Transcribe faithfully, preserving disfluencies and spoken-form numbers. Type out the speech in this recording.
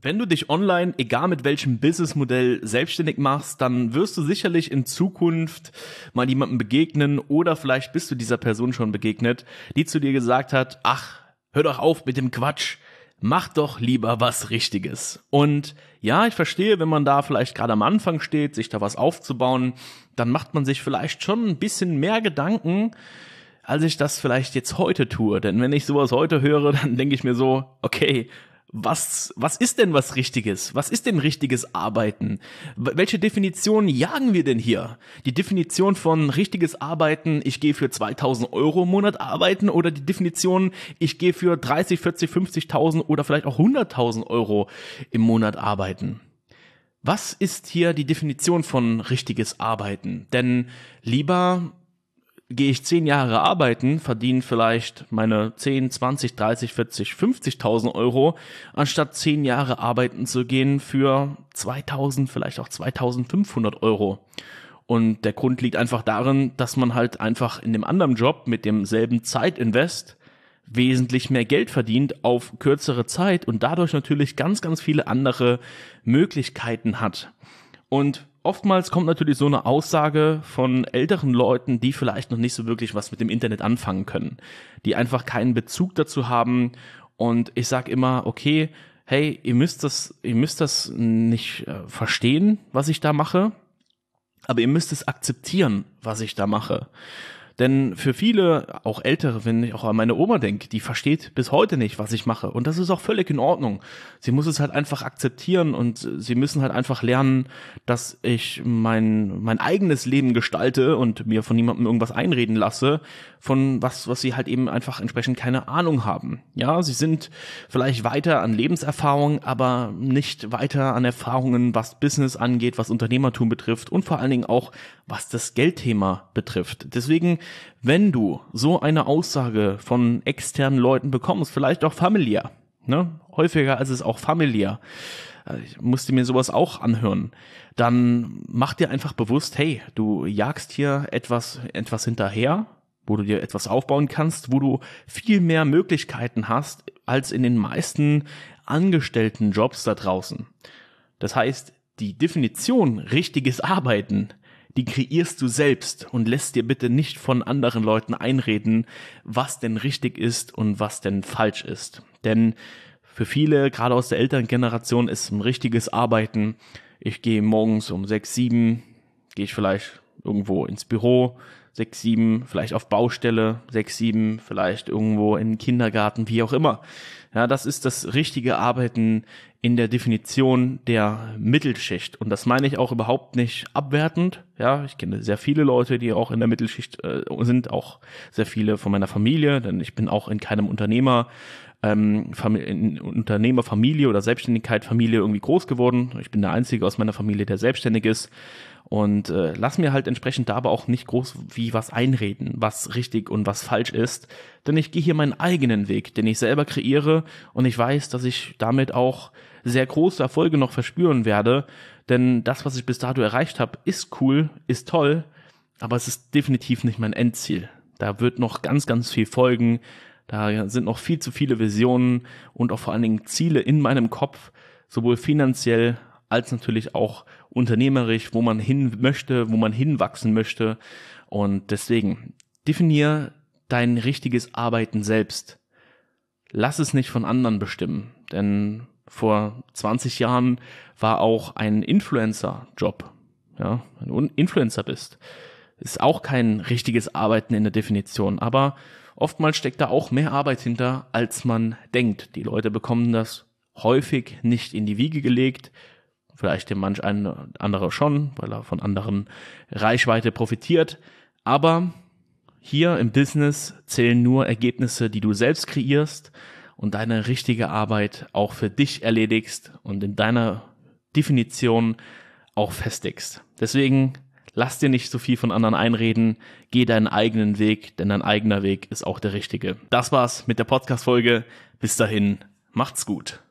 Wenn du dich online, egal mit welchem Businessmodell, selbstständig machst, dann wirst du sicherlich in Zukunft mal jemandem begegnen oder vielleicht bist du dieser Person schon begegnet, die zu dir gesagt hat, ach, hör doch auf mit dem Quatsch, mach doch lieber was Richtiges. Und ja, ich verstehe, wenn man da vielleicht gerade am Anfang steht, sich da was aufzubauen, dann macht man sich vielleicht schon ein bisschen mehr Gedanken, als ich das vielleicht jetzt heute tue. Denn wenn ich sowas heute höre, dann denke ich mir so, okay, Was, was ist denn was Richtiges? Was ist denn richtiges Arbeiten? Welche Definition jagen wir denn hier? Die Definition von richtiges Arbeiten, ich gehe für zweitausend Euro im Monat arbeiten, oder die Definition, ich gehe für dreißig, vierzig, fünfzigtausend oder vielleicht auch hunderttausend Euro im Monat arbeiten? Was ist hier die Definition von richtiges Arbeiten? Denn lieber gehe ich zehn Jahre arbeiten, verdiene vielleicht meine zehn, zwanzig, dreißig, vierzig, fünfzigtausend Euro, anstatt zehn Jahre arbeiten zu gehen für zweitausend, vielleicht auch zweitausendfünfhundert Euro. Und der Grund liegt einfach darin, dass man halt einfach in dem anderen Job mit demselben Zeitinvest wesentlich mehr Geld verdient auf kürzere Zeit und dadurch natürlich ganz, ganz viele andere Möglichkeiten hat. Und oftmals kommt natürlich so eine Aussage von älteren Leuten, die vielleicht noch nicht so wirklich was mit dem Internet anfangen können, die einfach keinen Bezug dazu haben. Und ich sage immer, okay, hey, ihr müsst das, ihr müsst das nicht äh, verstehen, was ich da mache, aber ihr müsst es akzeptieren, was ich da mache. Denn für viele, auch Ältere, wenn ich auch an meine Oma denke, die versteht bis heute nicht, was ich mache. Und das ist auch völlig in Ordnung. Sie muss es halt einfach akzeptieren und sie müssen halt einfach lernen, dass ich mein mein eigenes Leben gestalte und mir von niemandem irgendwas einreden lasse, von was, was sie halt eben einfach entsprechend keine Ahnung haben. Ja, sie sind vielleicht weiter an Lebenserfahrung, aber nicht weiter an Erfahrungen, was Business angeht, was Unternehmertum betrifft und vor allen Dingen auch, was das Geldthema betrifft. Deswegen, wenn du so eine Aussage von externen Leuten bekommst, vielleicht auch familiär, ne, häufiger als es auch familiär, ich musste mir sowas auch anhören, dann mach dir einfach bewusst, hey, du jagst hier etwas, etwas hinterher, wo du dir etwas aufbauen kannst, wo du viel mehr Möglichkeiten hast, als in den meisten Angestelltenjobs da draußen. Das heißt, die Definition richtiges Arbeiten, die kreierst du selbst und lässt dir bitte nicht von anderen Leuten einreden, was denn richtig ist und was denn falsch ist. Denn für viele, gerade aus der älteren Generation, ist ein richtiges Arbeiten, ich gehe morgens um sechs, sieben, gehe ich vielleicht irgendwo ins Büro, sechs, sieben, vielleicht auf Baustelle, sechs, sieben, vielleicht irgendwo in den Kindergarten, wie auch immer. Ja, das ist das richtige Arbeiten in der Definition der Mittelschicht. Und das meine ich auch überhaupt nicht abwertend. Ja, ich kenne sehr viele Leute, die auch in der Mittelschicht äh, sind, auch sehr viele von meiner Familie, denn ich bin auch in keinem Unternehmer, ähm, Fam- in Unternehmerfamilie oder Selbstständigkeit-Familie irgendwie groß geworden. Ich bin der Einzige aus meiner Familie, der selbstständig ist. Und äh, lass mir halt entsprechend da aber auch nicht groß wie was einreden, was richtig und was falsch ist. Denn ich gehe hier meinen eigenen Weg, den ich selber kreiere, und ich weiß, dass ich damit auch sehr große Erfolge noch verspüren werde. Denn das, was ich bis dato erreicht habe, ist cool, ist toll, aber es ist definitiv nicht mein Endziel. Da wird noch ganz, ganz viel folgen. Da sind noch viel zu viele Visionen und auch vor allen Dingen Ziele in meinem Kopf, sowohl finanziell als natürlich auch unternehmerisch, wo man hin möchte, wo man hinwachsen möchte. Und deswegen, definier dein richtiges Arbeiten selbst. Lass es nicht von anderen bestimmen, denn vor zwanzig Jahren war auch ein Influencer-Job. Ja, wenn du ein Influencer bist, ist auch kein richtiges Arbeiten in der Definition, aber oftmals steckt da auch mehr Arbeit hinter, als man denkt. Die Leute bekommen das häufig nicht in die Wiege gelegt, vielleicht dem manch ein anderer schon, weil er von anderen Reichweite profitiert. Aber hier im Business zählen nur Ergebnisse, die du selbst kreierst und deine richtige Arbeit auch für dich erledigst und in deiner Definition auch festigst. Deswegen lass dir nicht so viel von anderen einreden, geh deinen eigenen Weg, denn dein eigener Weg ist auch der richtige. Das war's mit der Podcast-Folge. Bis dahin, macht's gut.